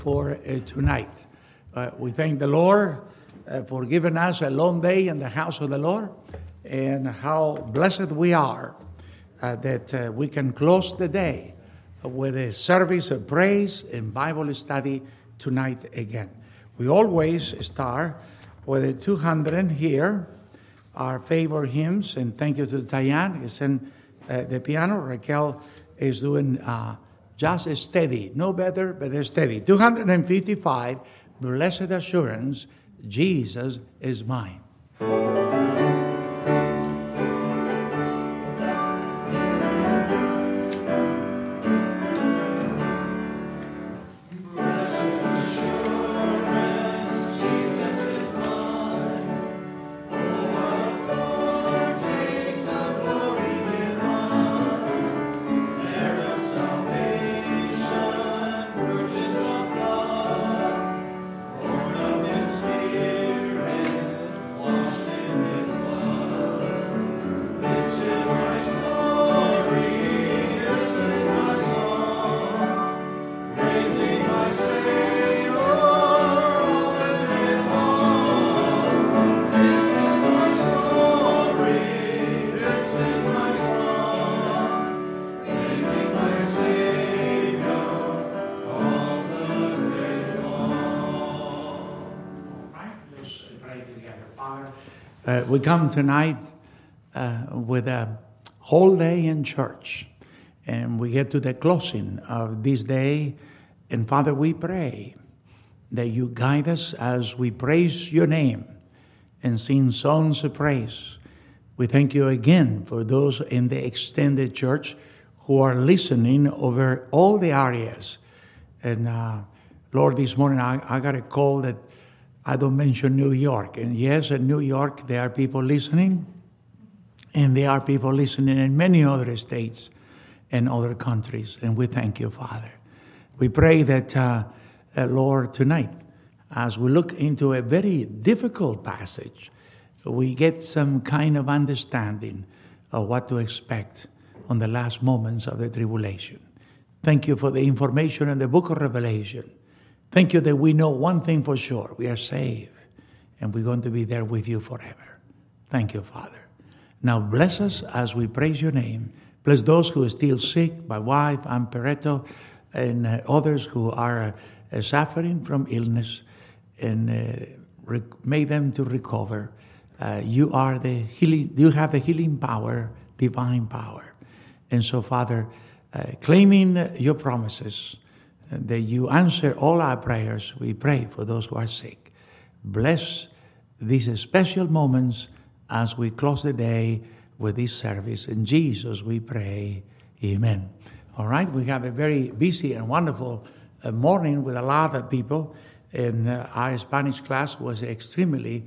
for tonight. We thank the Lord for giving us a long day in the house of the Lord, and how blessed we are that we can close the day with a service of praise and Bible study tonight again. We always start with the 200 here, our favorite hymns, and thank you to Diane, who's in the piano. Raquel is doing just steady, no better, but steady. 255, Blessed Assurance, Jesus is mine. We come tonight with a whole day in church, and we get to the closing of this day. And Father, we pray that you guide us as we praise your name and sing songs of praise. We thank you again for those in the extended church who are listening over all the areas. And Lord, this morning I got a call that I don't mention New York. And yes, in New York, there are people listening. And there are people listening in many other states and other countries. And we thank you, Father. We pray that, Lord, tonight, as we look into a very difficult passage, we get some kind of understanding of what to expect on the last moments of the tribulation. Thank you for the information in the book of Revelation. Thank you that we know one thing for sure. We are saved, and we're going to be there with you forever. Thank you, Father. Now bless us as we praise your name. Bless those who are still sick, my wife, Amperetto, and others who are suffering from illness, and make them to recover. You are the healing. You have the healing power, divine power. And so, Father, claiming your promises, that you answer all our prayers, we pray for those who are sick. Bless these special moments as we close the day with this service. In Jesus we pray, amen. All right, we have a very busy and wonderful morning with a lot of people, and our Spanish class was extremely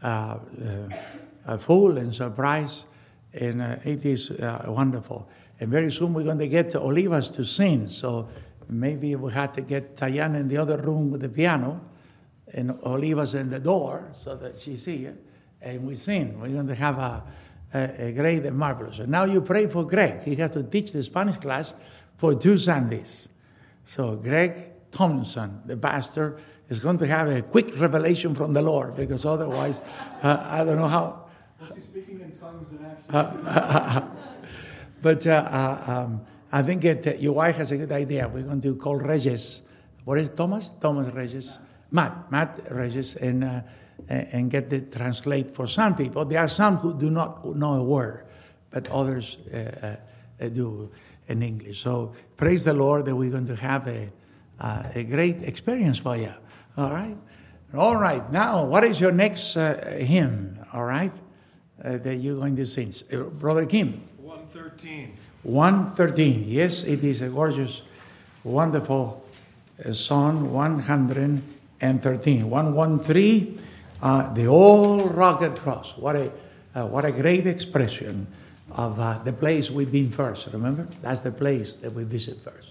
full and surprised, and it is wonderful. And very soon we're going to get to Olivas to sing, so maybe we had to get Tayana in the other room with the piano and Olivas in the door so that she's here and we sing. We're going to have a great and marvelous. And now you pray for Greg. He has to teach the Spanish class for 2 Sundays. So Greg Thompson, the pastor, is going to have a quick revelation from the Lord, because otherwise, I don't know how. Was he speaking in tongues and accents? But I think your wife has a good idea. We're going to call Regis. What is it, Thomas? Thomas Regis. Matt Regis, and get the translate for some people. There are some who do not know a word, but others do in English. So praise the Lord that we're going to have a great experience for you. All right? All right. Now, what is your next hymn, all right, that you're going to sing? Brother Kim. 113. 113. Yes, it is a gorgeous, wonderful song. 113. 113. The old rugged cross. What a great expression of the place we've been first. Remember, that's the place that we visit first.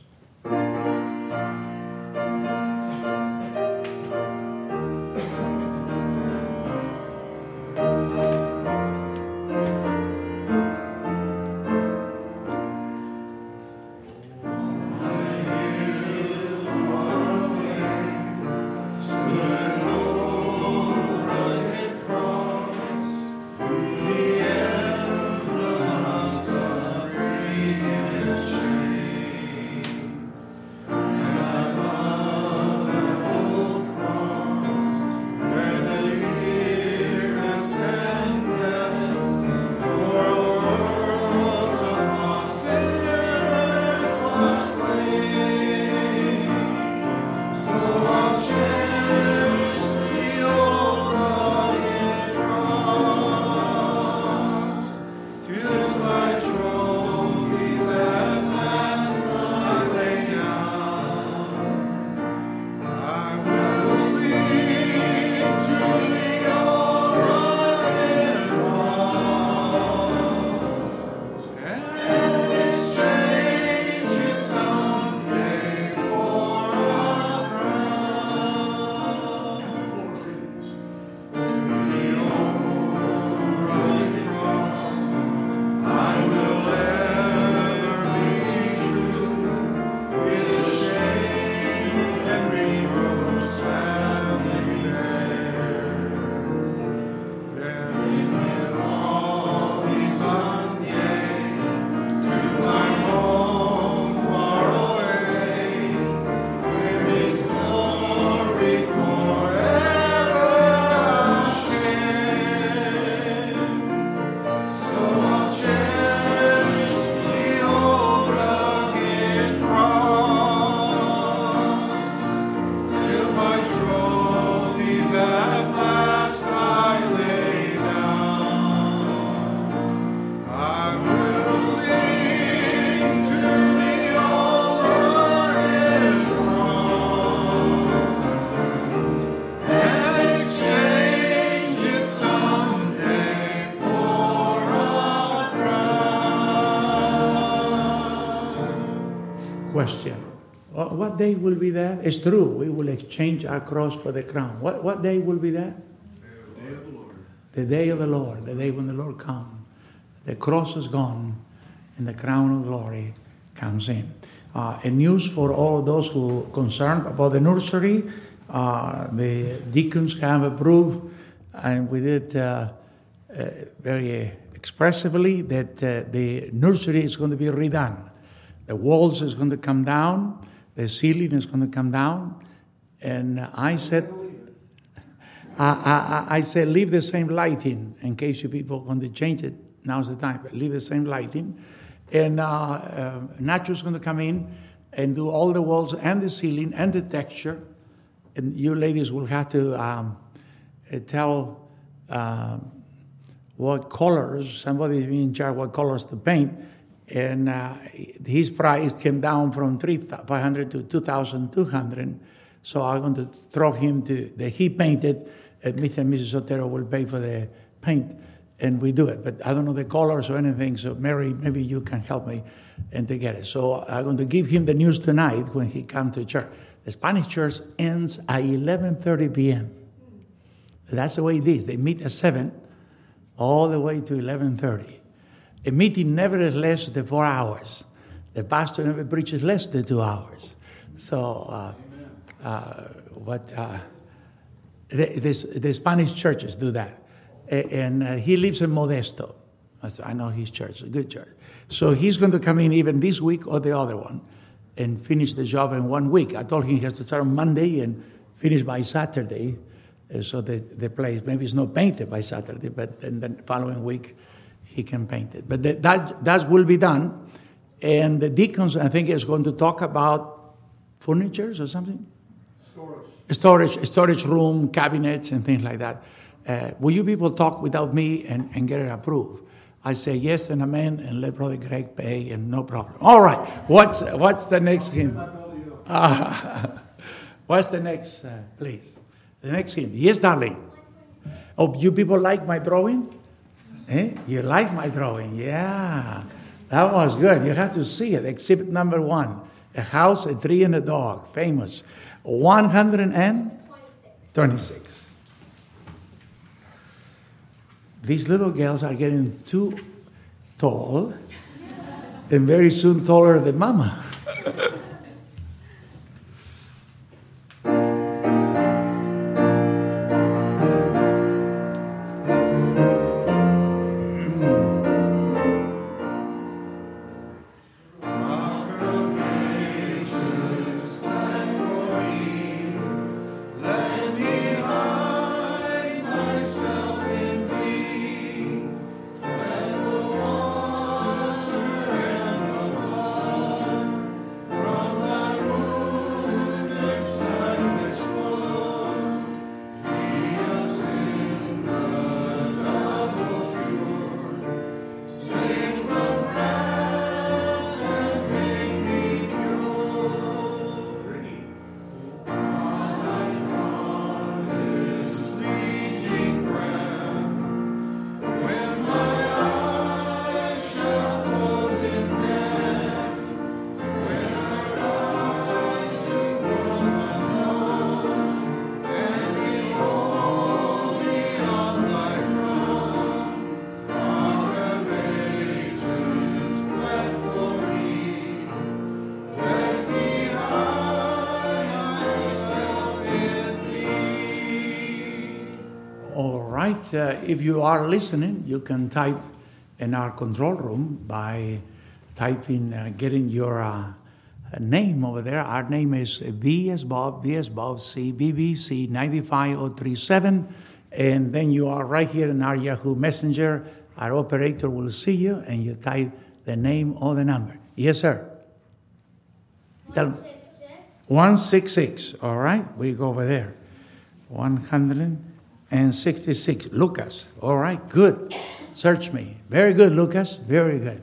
Far away. question. What day will be that? It's true. We will exchange our cross for the crown. What day will be that? The day of the Lord. The day of the Lord. The day when the Lord comes. The cross is gone and the crown of glory comes in. And news for all of those who are concerned about the nursery. The deacons have approved, and we did very expressively that the nursery is going to be redone. The walls is going to come down. The ceiling is going to come down. And I said, leave the same lighting in case you people are going to change it. Now's the time. But leave the same lighting. And Nacho's going to come in and do all the walls and the ceiling and the texture. And you ladies will have to tell what colors, somebody is in charge what colors to paint. And his price came down from $3,500 to $2,200. So I'm going to throw him to the he painted, and Mr. and Mrs. Otero will pay for the paint, and we do it. But I don't know the colors or anything, so Mary, maybe you can help me and to get it. So I'm going to give him the news tonight when he comes to church. The Spanish church ends at 11:30 p.m. That's the way it is. They meet at 7 all the way to 11:30. A meeting never is less than 4 hours. The pastor never preaches less than 2 hours. So the Spanish churches do that. And he lives in Modesto. I know his church, a good church. So he's going to come in even this week or the other one and finish the job in 1 week. I told him he has to start on Monday and finish by Saturday. So the place, maybe it's not painted by Saturday, but then the following week he can paint it. But that will be done. And the deacons, I think, is going to talk about furnitures or something? Storage room, cabinets, and things like that. Will you people talk without me and get it approved? I say yes and amen, and let Brother Greg pay, and no problem. All right. What's the next hymn? What's the next, please? The next hymn. Yes, darling. Oh, you people like my drawing? You like my drawing? Yeah. That was good. You have to see it. Exhibit number 1. A house, a tree, and a dog. Famous. 126. These little girls are getting too tall and very soon taller than Mama. If you are listening, you can type in our control room by getting your name over there. Our name is B as Bob, C, BBC 95037. And then you are right here in our Yahoo Messenger. Our operator will see you, and you type the name or the number. Yes, sir. 166. 166. All right, we go over there. 166. Lucas. All right, good. Search me. Very good, Lucas. Very good.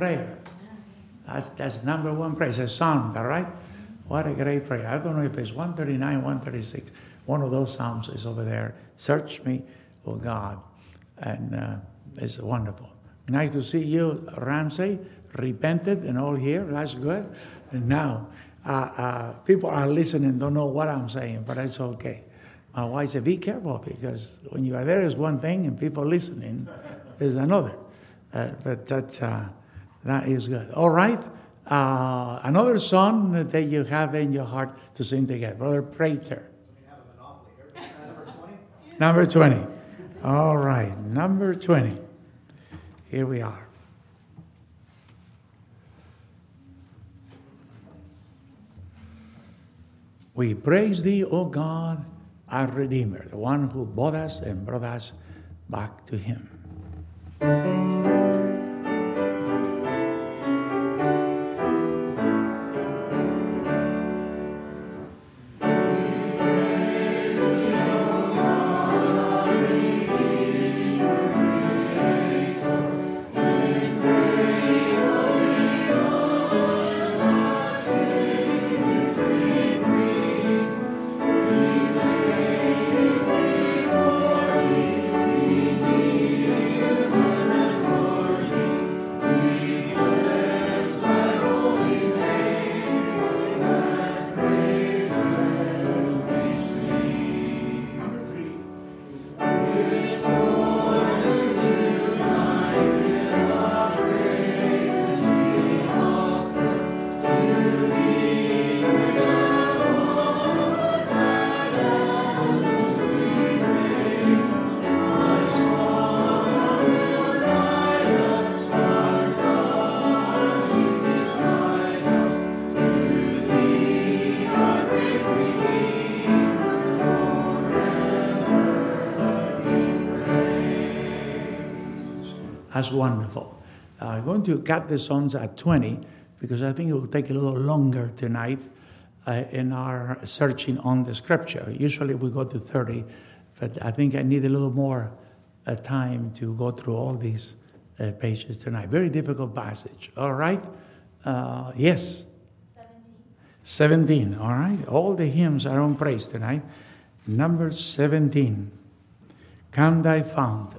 prayer. That's number one prayer. It's a psalm, all right? What a great prayer. I don't know if it's 139, 136. One of those psalms is over there. Search me, O God. And it's wonderful. Nice to see you, Ramsey. Repented and all here. That's good. And now, people are listening, don't know what I'm saying, but it's okay. My wife said, be careful, because when you are there is one thing and people listening is another. But that is good. All right. Another song that you have in your heart to sing together. Brother Prater. Number 20. All right. Number 20. Here we are. We praise thee, O God, our Redeemer, the one who bought us and brought us back to him. That's wonderful. I'm going to cut the songs at 20 because I think it will take a little longer tonight in our searching on the scripture. Usually we go to 30, but I think I need a little more time to go through all these pages tonight. Very difficult passage. All right? Yes? 17. All right? All the hymns are on praise tonight. Number 17. Come thy fountain.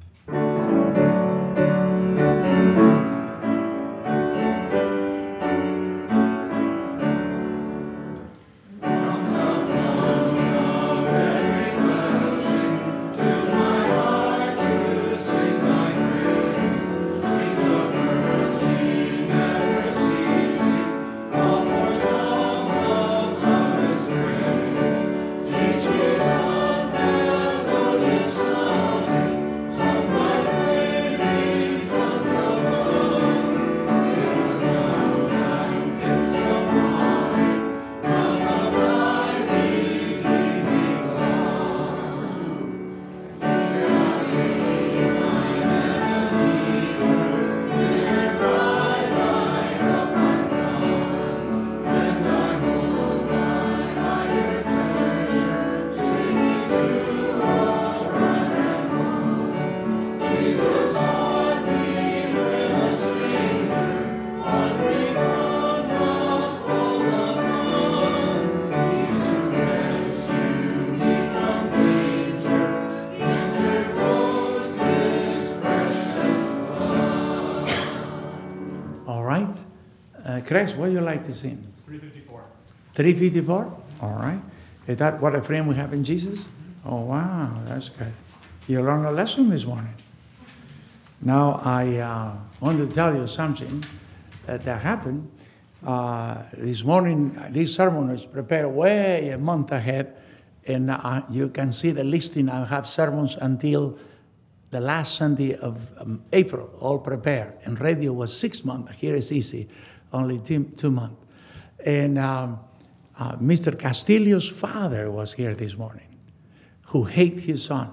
Chris, what do you like to sing? 354. 354? All right. Is that what a friend we have in Jesus? Oh, wow. That's good. You learned a lesson this morning. Now, I want to tell you something that happened. This morning, this sermon is prepared way a month ahead. And you can see the listing. I have sermons until the last Sunday of April, all prepared. And radio was 6 months. Here is easy. Only 2 months. And Mr. Castillo's father was here this morning, who hated his son.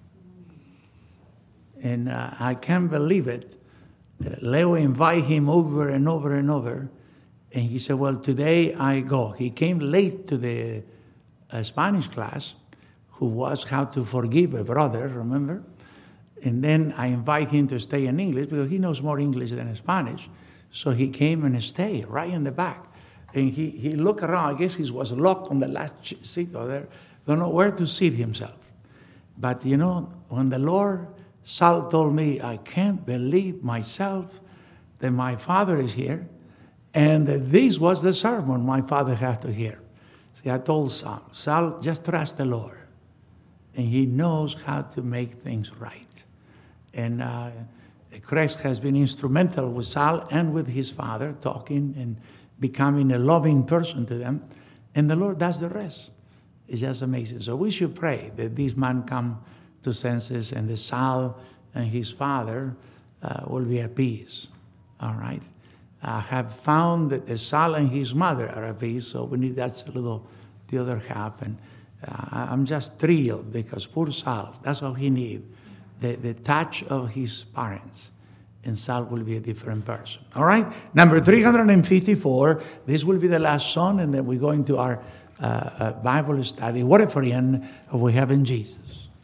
And I can't believe it. Leo invited him over and over and over. And he said, well, today I go. He came late to the Spanish class, who was how to forgive a brother, remember? And then I invite him to stay in English because he knows more English than Spanish. So he came and stayed right in the back. And he looked around. I guess he was locked on the last seat over there. Don't know where to seat himself. But when the Lord, Sal told me, I can't believe myself that my father is here. And that this was the sermon my father had to hear. See, I told Sal, just trust the Lord. And he knows how to make things right. And Christ has been instrumental with Sal and with his father, talking and becoming a loving person to them. And the Lord does the rest. It's just amazing. So we should pray that this man come to senses and the Sal and his father will be at peace. All right? I have found that the Sal and his mother are at peace, so we need that's the other half. And I'm just thrilled because poor Sal, that's all he needs. The touch of his parents. And Sal will be a different person. All right? Number 354. This will be the last song, and then we go into our Bible study. What a friend we have in Jesus.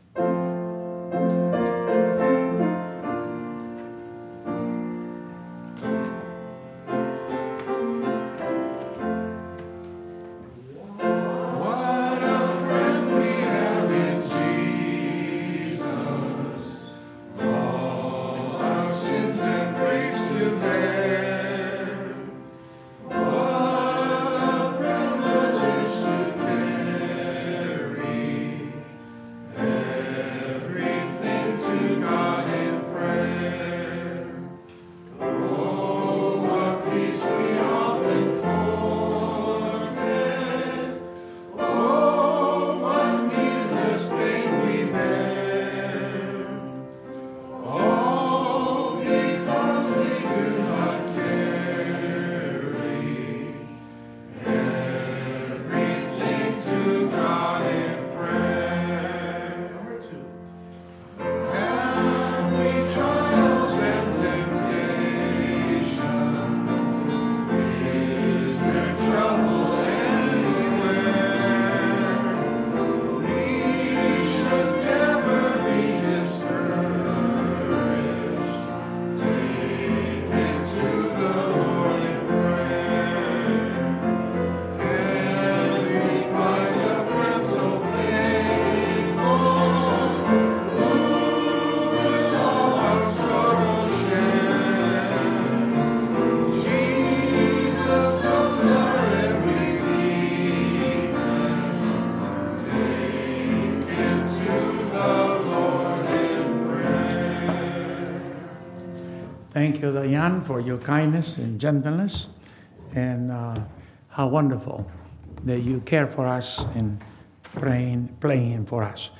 Thank you, Diane, for your kindness and gentleness, and how wonderful that you care for us and playing for us.